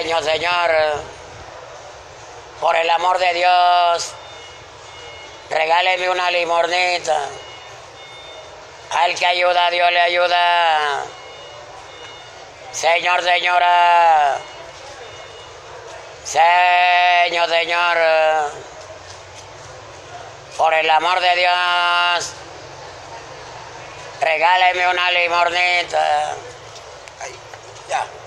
Señor, señor, por el amor de Dios, regáleme una limosnita. Al que ayuda, Dios le ayuda. Señor, señora. Señor, señor, por el amor de Dios, regáleme una limosnita. Ahí, ya.